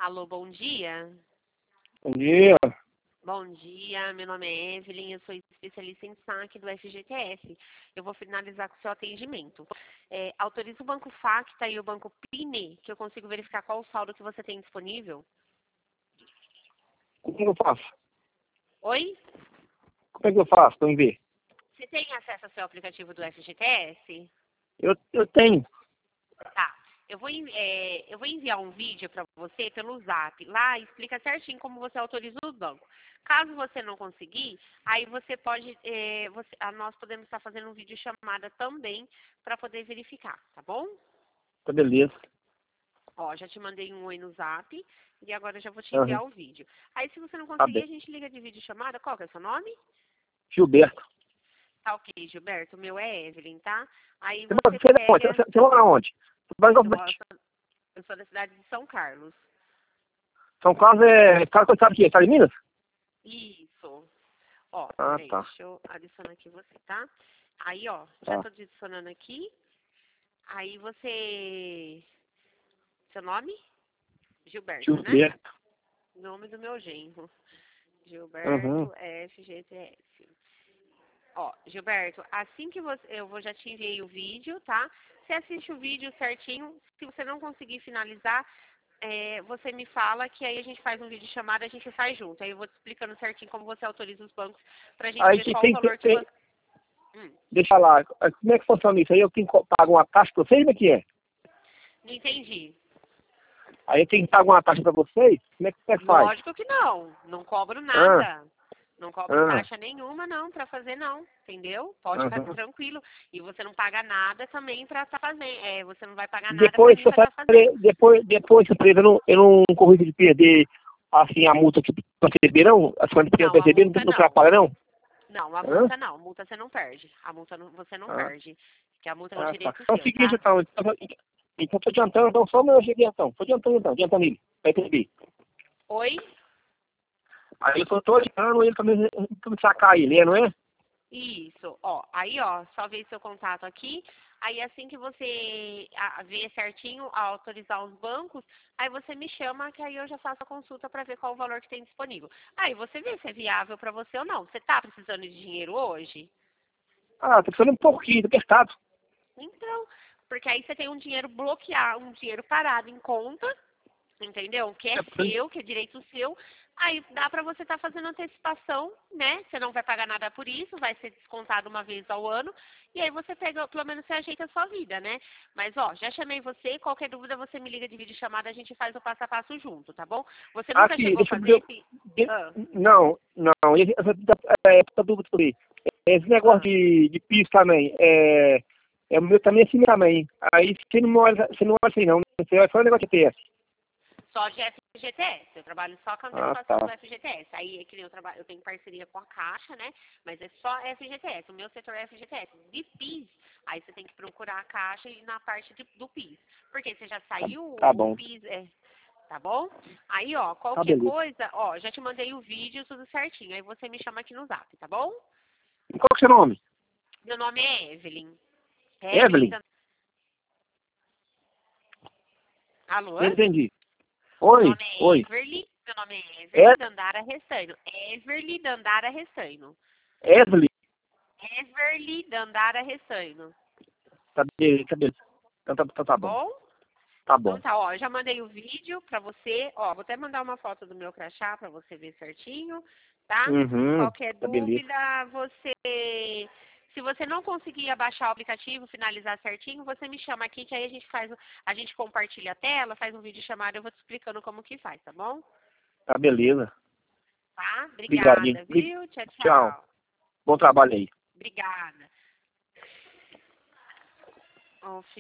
Alô, bom dia. Bom dia. Bom dia, meu nome é Evelyn, eu sou especialista em saque do FGTS. Eu vou finalizar com o seu atendimento. Autoriza o Banco Facta e o Banco Pine, que eu consigo verificar qual o saldo que você tem disponível? Como é que eu faço? Oi? Como é que eu faço para ver? Você tem acesso ao seu aplicativo do FGTS? Eu tenho. Tá. Eu vou enviar um vídeo para você pelo Zap. Lá explica certinho como você autoriza o banco. Caso você não conseguir, aí você pode, nós podemos estar fazendo um vídeo chamada também para poder verificar, tá bom? Tá beleza. Ó, já te mandei um oi no Zap e agora eu já vou te Uhum. enviar o vídeo. Aí se você não Tá conseguir, bem. a gente liga de vídeo chamada. Qual que é o seu nome? Gilberto. Tá ok, Gilberto. O meu é Evelyn, tá? Aí Você você é da onde? pega. Você mora onde? Banco Eu, of moro- eu sou da cidade de São Carlos. São Carlos é. Carlos, sabe o quê? Tá em Minas? Isso. Ó, Ah, peraí, tá. deixa eu adicionar aqui você, tá? Aí, ó, já Tá. tô adicionando aqui. Aí você... Seu nome? Gilberto, né? Gilberto. Nome do meu genro. Uhum. Gilberto FGTS. Ó, Gilberto, assim que você... já te enviei o vídeo, tá? Você assiste o vídeo certinho. Se você não conseguir finalizar, você me fala que aí a gente faz um vídeo chamada, a gente faz junto. Aí eu vou te explicando certinho como você autoriza os bancos pra gente Aí ver qual o valor que você... deixa eu falar. Como é que funciona isso? Aí eu tenho que pagar uma taxa pra vocês? Como é que é? Não entendi. Aí eu tenho que pagar uma taxa pra vocês? Como é que faz? Lógico que não. Não cobro Ah, nada. Não cobro ah, taxa nenhuma, não, pra fazer, não. Entendeu? Pode ficar uhum. tranquilo. E você não paga nada também pra estar fazendo. Você não vai pagar nada pra Depois, mim se eu pra estar fazendo. depois, surpresa, eu não corro risco de perder, assim, a multa que eu receber, não? As coisas que eu Não, a receber, multa não será não. paga, não? Não, a Hã? multa não. A multa você não perde. A multa você não Ah, perde. Porque a multa é um tá. direito Então é o seu, seguinte, tá? então tô adiantando, então só o meu cheguei então. Tô adiantando ele, vai receber. Oi? Aí eu só tô adiantando ele também, sacar ele, não é? Isso, ó, aí ó, só ver seu contato aqui, aí assim que você ver certinho, autorizar os bancos, aí você me chama que aí eu já faço a consulta para ver qual o valor que tem disponível. Aí você vê se é viável para você ou não. Você tá precisando de dinheiro hoje? Ah, tô precisando um pouquinho, tô apertado. Então, porque aí você tem um dinheiro bloqueado, um dinheiro parado em conta, entendeu? Que é seu, que é direito seu. Aí dá pra você estar fazendo antecipação, né? Você não vai pagar nada por isso, vai ser descontado uma vez ao ano. E aí você pega, pelo menos você ajeita a sua vida, né? Mas ó, já chamei você, qualquer dúvida você me liga de vídeo chamada, a gente faz o passo a passo junto, tá bom? Você nunca Aqui, chegou a deixa eu fazer ver. esse. Ah, Não, essa dúvida por aí. Esse negócio ah. de piso também, o meu também é assim também. Aí você não olha assim não, você olha só o negócio de TS. Só de FGTS, eu trabalho só com Ah, antecipação do tá. FGTS. Aí é que nem eu tenho parceria com a Caixa, né? Mas é só FGTS, o meu setor é FGTS. De PIS, aí você tem que procurar a Caixa e na parte do PIS. Porque você já saiu Tá o bom, PIS, tá bom? Aí, ó, tá qualquer beleza. coisa, ó, já te mandei o vídeo, tudo certinho. Aí você me chama aqui no Zap, tá bom? E qual que é o seu nome? Meu nome é Evelyn. Evelyn, Evelyn? alô? Não entendi. Meu Oi, nome é oi. Everly, meu nome é É, Everly Dandara Restaino. Everly Dandara Restaino. Evelyn? Everly Dandara Restaino. Tá beleza, tá beleza. Então tá Tá bom. bom? Tá Então bom. tá, ó, eu já mandei o vídeo pra você. Ó, vou até mandar uma foto do meu crachá pra você ver certinho, tá? Uhum, Qualquer tá beleza. dúvida, se você não conseguir abaixar o aplicativo, finalizar certinho, você me chama aqui que aí a gente compartilha a tela, faz um vídeo chamado, eu vou te explicando como que faz, tá bom? Tá beleza. Tá? Obrigadinho. Obrigada, viu? Tchau, Tchau. tchau. Bom trabalho aí. Obrigada. Ô,